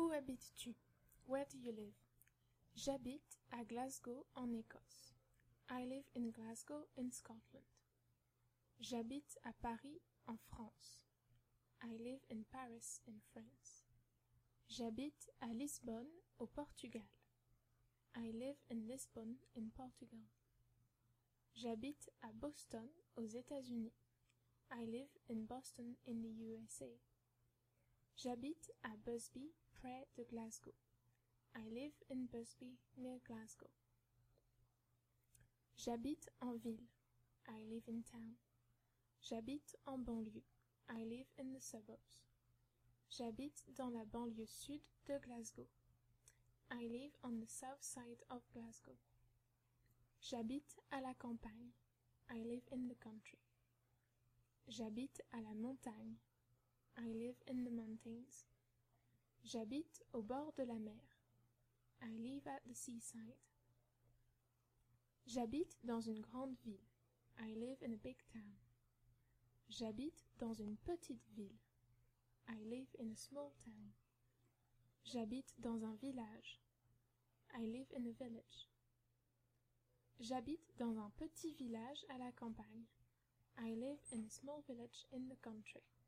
Où habites-tu? Where do you live? J'habite à Glasgow en Écosse. I live in Glasgow in Scotland. J'habite à Paris en France. I live in Paris in France. J'habite à Lisbonne au Portugal. I live in Lisbon in Portugal. J'habite à Boston aux États-Unis. I live in Boston in the USA. J'habite à Busby, près de Glasgow. I live in Busby, near Glasgow. J'habite en ville. I live in town. J'habite en banlieue. I live in the suburbs. J'habite dans la banlieue sud de Glasgow. I live on the south side of Glasgow. J'habite à la campagne. I live in the country. J'habite à la montagne. I live in the mountains. J'habite au bord de la mer. I live at the seaside. J'habite dans une grande ville. I live in a big town. J'habite dans une petite ville. I live in a small town. J'habite dans un village. I live in a village. J'habite dans un petit village à la campagne. I live in a small village in the country.